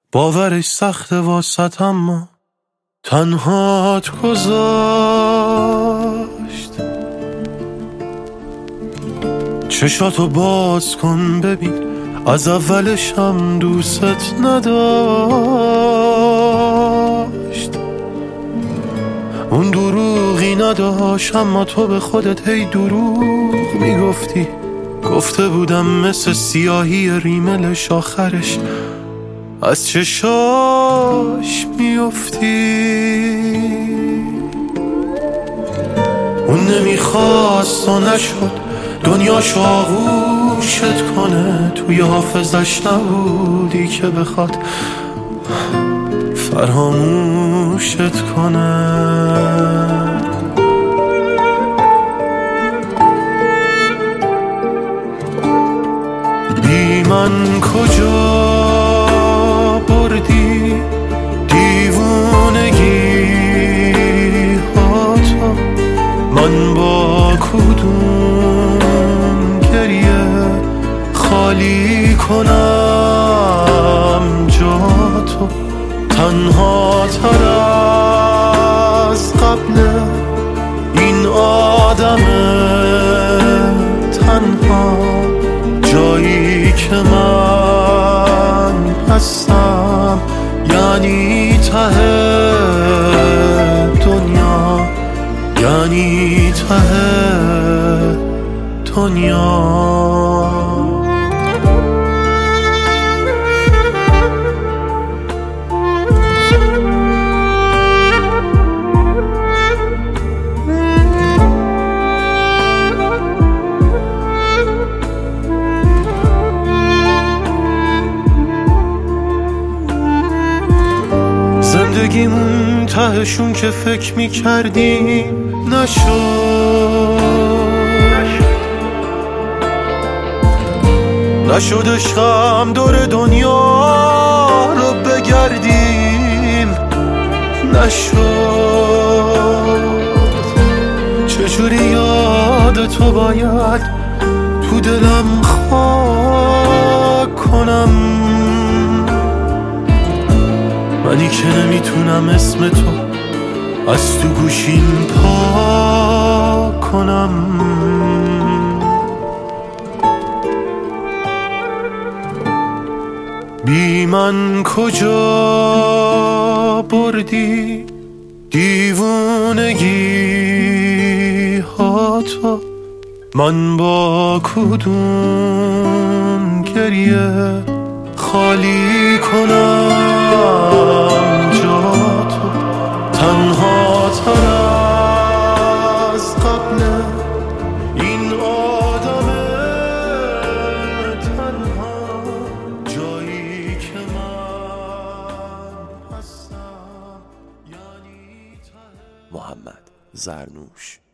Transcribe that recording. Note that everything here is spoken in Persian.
باورش سخته واسط اما تنهات گذاشت. چشاتو باز کن ببین از اولش هم دوست نداشت. اون دروغی نداشت اما تو به خودت هی دروغ میگفتی. گفته بودم مثل سیاهی ریملش آخرش از چشاش میفتی. اون نمیخواست و نشد دنیاش آغوشت کنه. توی حافظش نبودی که بخواد فراموشت کنه. بی من کجا بردی دیوونگی ها تو؟ من با کدوم گریه خالی کنم جا تو؟ تنها تر از قبل این آدم تنها جایی که من هستم یعنی ته دنیا، یعنی ته دنیا. زندگیمون تهشون که فکر میکردیم نشد عشقم دور دنیا رو بگردیم نشد. چجوری یاد تو باید تو دلم خاک کنم؟ منی که نمیتونم اسم تو از تو گوشیم پاک کنم. بی من کجا بردی دیوونگی ها تو؟ من با کدوم گریه خالی کنم جا تو؟ تنها تر از قبل این آدم تنها جایی که من هستم یعنی ته. محمد زرنوش.